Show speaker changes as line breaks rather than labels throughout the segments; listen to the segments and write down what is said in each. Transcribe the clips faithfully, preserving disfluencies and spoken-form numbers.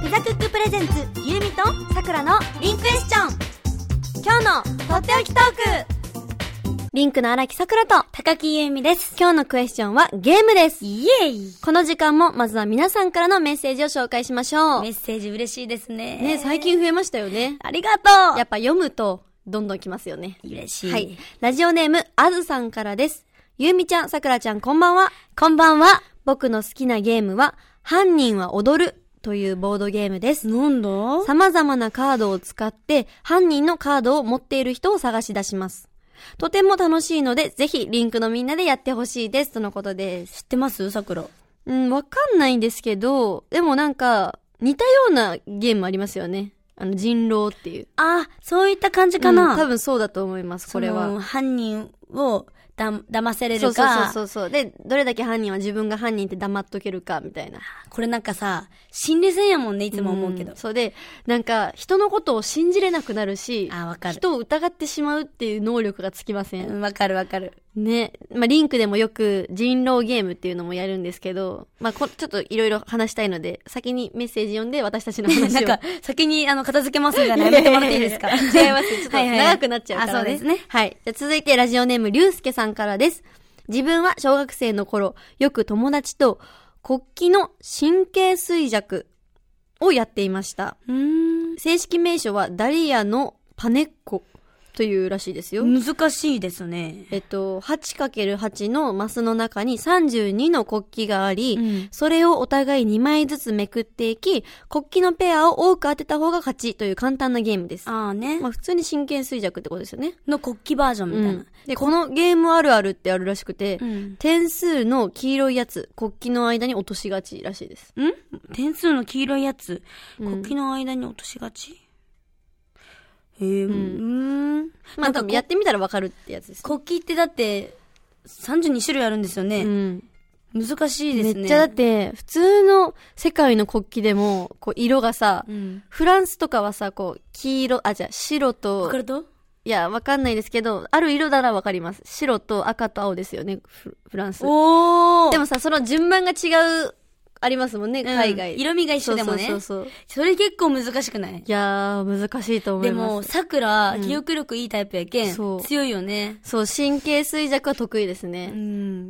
フザクックプレゼンツゆうみとさくらのリンクエスチョン。今日のとっておきトーク。リンクの荒木さくらと
高木ゆうみです。
今日のクエスチョンはゲームです。
イエイ。
この時間もまずは皆さんからのメッセージを紹介しましょう。
メッセージ嬉しいですね。
ね、最近増えましたよね。
ありがとう。
やっぱ読むとどんどん来ますよね。
嬉しい。
はい。ラジオネームあずさんからです。ゆうみちゃん、さくらちゃん、こんばんは。
こんばんは。
僕の好きなゲームは犯人は踊るというボードゲームです。
なんだ？
様々なカードを使って犯人のカードを持っている人を探し出します。とても楽しいので、ぜひリンクのみんなでやってほしいです。とのことです。
知ってますさくら？
うん、わかんないんですけど、でもなんか、似たようなゲームありますよね。あの、人狼っていう。
あ、そういった感じかな、
うん、多分そうだと思います、これは。
犯人をだ、騙せれるか。
そうそうそうそう。で、どれだけ犯人は自分が犯人って黙っとけるか、みたいな。
これなんかさ、心理戦やもんね、いつも思うけど。
うん、そうで、なんか、人のことを信じれなくなるし、
あ、わかる。
人を疑ってしまうっていう能力がつきません？
うん、わかるわかる。
ね。まあ、リンクでもよく人狼ゲームっていうのもやるんですけど、まあ、こちょっといろいろ話したいので、先にメッセージ読んで私たちの話を。
なんか、先にあの、片付けますみたいなやめてもらっていいですか？
違います。ちょっと長くなっちゃうからね。
はいはい、あ、そうですね。
はい。じゃ続いてラジオネームりゅうすけさんからです。自分は小学生の頃、よく友達と国旗の神経衰弱をやっていました。
うーん、
正式名称はダリアのパネッコというらしいですよ。
難しいですね。
えっと、はちかけるはち のマスの中にさんじゅうにの国旗があり、うん、それをお互いにまいずつめくっていき、国旗のペアを多く当てた方が勝ちという簡単なゲームです。
ああね。
まあ普通に神経衰弱ってことですよね。
の国旗バージョンみたいな。うん、
で、このゲームあるあるってあるらしくて、
うん、
点数の黄色いやつ、国旗の間に落としがちらしいです。
ん？点数の黄色いやつ、国旗の間に落としがち？へえ、うん。
うん。まあ、多分やってみたらわかるってやつです、ね。
国旗ってだって、さんじゅうにしゅるいあるんですよね。
うん。
難しいですね。
めっちゃだって、普通の世界の国旗でも、こう、色がさ、うん、フランスとかはさ、こう、黄色、あ、じゃあ、白と、
わかると？
いや、わかんないですけど、ある色ならわかります。白と赤と青ですよね、フ, フランス。
おー。
でもさ、その順番が違う、ありますもんね、海外、
うん。色味が一緒でもね。
そうそうそう。
それ結構難しくない？
いやー、難しいと思います。
でも、桜、うん、記憶力いいタイプやけん、そう強いよね。
そう、神経衰弱は得意ですね。
うん。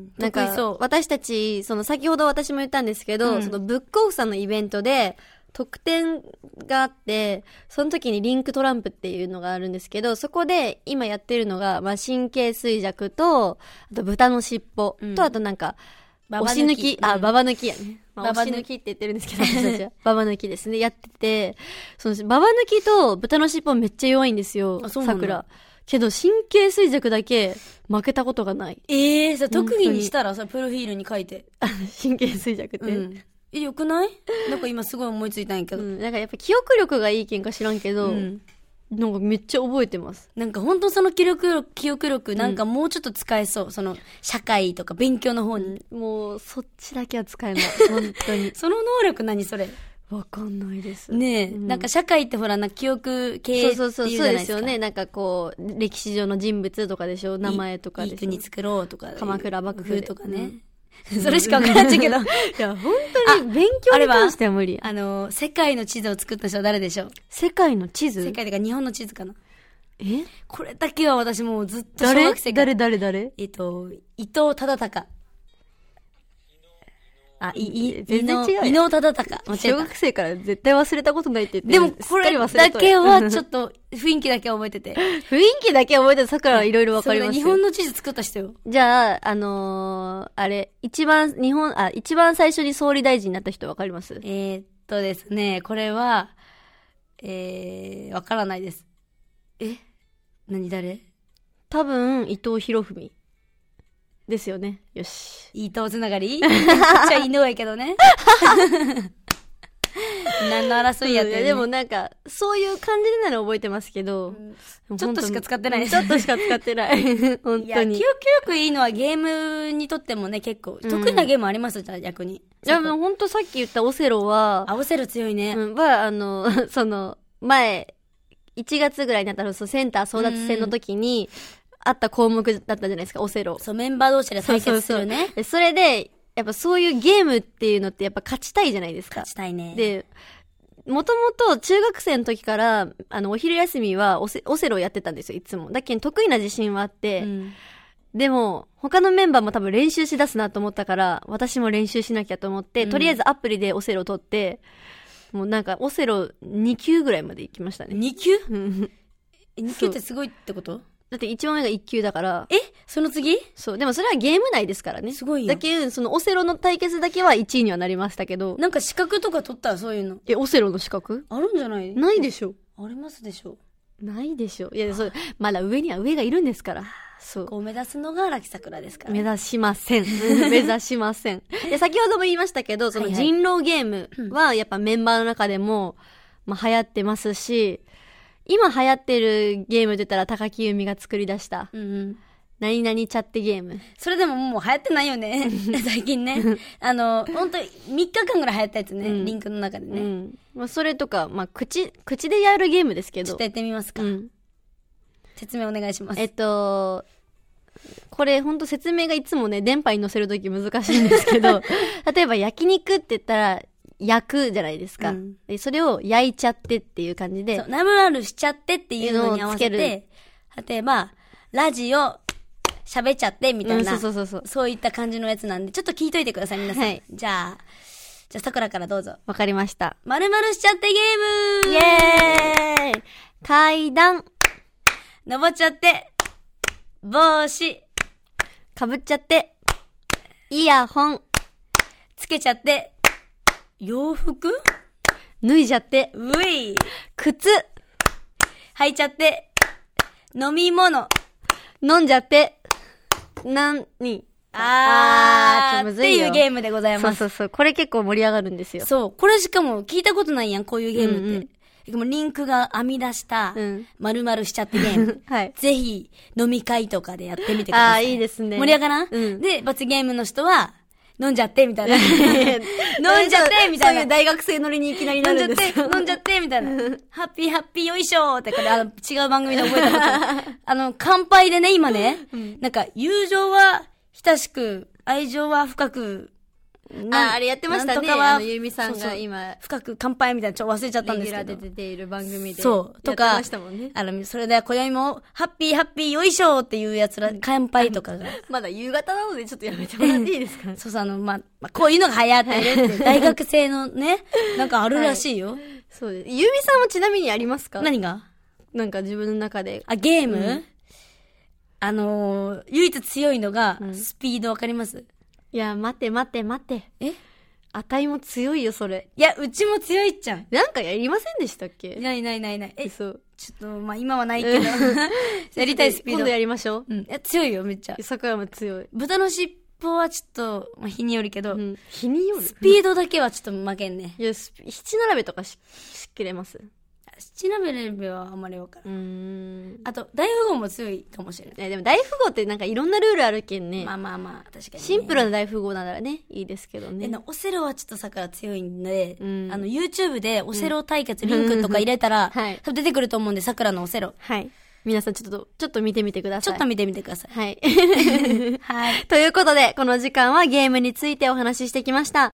なんか、そう。私たち、その、先ほど私も言ったんですけど、うん、その、ブックオフさんのイベントで、特典があって、その時にリンクトランプっていうのがあるんですけど、そこで今やってるのが、まあ、神経衰弱と、あと豚の尻尾、うん、と、あとなんか、押し抜き、あ、ババ抜きやね。まあ、押し抜きって言ってるんですけど、私たちは。ババ抜きですね。やってて、その、ババ抜きと豚の尻尾めっちゃ弱いんですよ。
あ、そうなんだ。
桜。けど、神経衰弱だけ負けたことがない。
ええー、さ、特技にしたらさ、プロフィールに書いて。
神経衰弱って。うん。
え、よくない？なんか今すごい思いついたんやけど。
うん、なんかやっぱ記憶力がいいけんか知らんけど、うん、なんかめっちゃ覚えてます。
なんか本当その記憶力、記憶力なんかもうちょっと使えそう。うん、その社会とか勉強の方に。
うん、もうそっちだけは使えない。本当に。
その能力何それ？
わかんないです。
ねえ、うん、なんか社会ってほらな記憶系っていうじゃないですか。そうそうそう、そうですよね。
なんかこう、歴史上の人物とかでしょ、名前とかでしょ。
いい国作ろうとか。
鎌倉幕府
とかね。うんそれしかわからんちゃうけど。い
や、本当に勉強に関しては無理。
あ, あの、世界の地図を作った人は誰でしょう？
世界の地図？
世界だから日本の地図かな。
え？
これだけは私もうずっと小学生から。
誰誰誰誰？
えっと、伊藤忠敬。あ、い、い、
全然違う。
伊能忠敬。
小学生から絶対忘れたことないって言って。
でも、これだけはちょっと雰囲気だけ覚えてて。
雰囲気だけ覚えてて、桜はいろいろわかりますよ。
日本の地図作った人よ。
じゃあ、あのー、あれ、一番、日本、あ、一番最初に総理大臣になった人わかります？
えー、っとですね、これは、えー、わからないです。え？何誰？
多分、伊藤博文。ですよね。よし。
伊藤つながり？めっちゃ犬やけどね。何の争いやってる、ね、
でもなんか、そういう感じでなら覚えてますけど、
うん、ちょっとしか使ってない。
ちょっとしか使ってない。本当に。いや、
記憶力いいのはゲームにとってもね、結構、得意なゲームありますじゃあ逆に。い
や、もうほんとさっき言ったオセロは、
あ、オセロ強いね。
うん、は、あの、その、前、いちがつぐらいになったら、センター争奪戦の時に、あった項目だったじゃないですか、オセロ。
そう、メンバー同士で対決するね。
そうそうそう。それで、やっぱそういうゲームっていうのってやっぱ勝ちたいじゃないですか。
勝ちたいね。
で、 もともと中学生の時から、あの、お昼休みはオセ、オセロをやってたんですよ、いつも。だけど得意な自信はあって、うん、でも、他のメンバーも多分練習しだすなと思ったから、私も練習しなきゃと思って、うん、とりあえずアプリでオセロを取って、もうなんか、オセロに級ぐらいまで行きましたね。
に級 ?に 級ってすごいってこと？
だって一番上がいっ級だから。
えその次？
そう。でもそれはゲーム内ですからね。
すごいよ。
だけそのオセロの対決だけはいちいにはなりましたけど。
なんか資格とか取ったらそういうの。
え、オセロの資格？
あるんじゃない？
ないでしょ。
ありますでしょ。
ないでしょ。いや、そう、まだ上には上がいるんですから。そう。
こう目指すのが荒木さくらですから、
ね。目指しません。目指しません。で、先ほども言いましたけど、その人狼ゲームはやっぱメンバーの中でも、まあ流行ってますし、今流行ってるゲームって言ったら高木由美が作り出した、うんうん、何々チャットゲーム。
それでももう流行ってないよね最近ねあの本当みっかかんぐらい流行ったやつね、うん、リンクの中でね、うん
まあ、それとか、まあ、口口でやるゲームですけど
ちょっとやってみますか、うん、説明お願いします。
えっとこれほんと説明がいつもね電波に乗せるとき難しいんですけど例えば焼肉って言ったら焼くじゃないですか、うん、でそれを焼いちゃってっていう感じで
そうナムラルしちゃってっていうのに合わせて例えばラジオ喋っちゃってみたいな、うん、そうそうそうそうそういった感じのやつなんでちょっと聞いといてください皆さん、はい、じゃあじゃあさくらからどうぞ。
わかりました。
まるまるしちゃってゲーム
イエーイ階段
登っちゃって帽子
かぶっちゃってイヤホン
つけちゃって洋服
脱いじゃって、
うい
靴
履いちゃって、飲み物
飲んじゃって、なに
あー、あーむずいよっていうゲームでございます。
そうそうそう。これ結構盛り上がるんですよ。
そう。これしかも聞いたことないやん、こういうゲームって。うんうんでもリンクが編み出した、丸々しちゃってゲーム。はい。ぜひ、飲み会とかでやってみてください。
あー、いいですね。
盛り上がらん、うん、で、罰ゲームの人は、飲んじゃって、みたいな。飲んじゃって、みたいな。
そういう大学生乗りにいきなりなるんです
よ。飲んじゃって、飲んじゃって、みたいな。ハッピーハッピーよいしょーって、これ、あの、違う番組で覚えたこと。あの、乾杯でね、今ね、うん、なんか、友情は親しく、愛情は深く、
あ、あれやってましたね。あの、ゆみさんが今。
そうそう深く乾杯みたいな、ちょ、忘れちゃったんですけど。
レギュラーで出ている番組で。
そう。とか、
やってましたもんね。
あの、それでは今宵も、ハッピーハッピーよいしょっていうやつら、乾杯とかが。
まだ夕方なのでちょっとやめてもらっていいですか
そうそう、あの、ま、ま、こういうのが流行ってるって、大学生のね、なんかあるらしいよ。はい、
そうです。ゆみさんはちなみにありますか？
何が？
なんか自分の中で。
あ、ゲーム、うん、あのー、唯一強いのが、スピードわかります？
いや、待って待って待って。
え？
あたいも強いよ、それ。
いや、うちも強いっちゃん。
なんかやりませんでしたっけ？
ないないないない。
え、そう。
ちょっと、まあ、今はないけど。やりたいスピード。
今度やりましょう。
うん。いや、強いよ、めっちゃ。
桜も強い。
豚の尻尾はちょっと、まあ、日によるけど。うん。
日による？
スピードだけはちょっと負けんね。
いや、七並べとかし、しきれます？
七並べはあんまりわからん。うーん。あと、大富豪も強いかもしれない。
え、でも大富豪ってなんかいろんなルールあるけんね。
まあまあまあ、確かに、ね。
シンプルな大富豪ならね、いいですけどね。
オセロはちょっとさから強いんで、うん、あの、YouTube でオセロ対決リンクとか入れたら、うん、はい、多分出てくると思うんで、さくらのオセロ。
はい。皆さんちょっと、ちょっと見てみてください。
ちょっと見てみてください。
はい。はい。ということで、この時間はゲームについてお話ししてきました。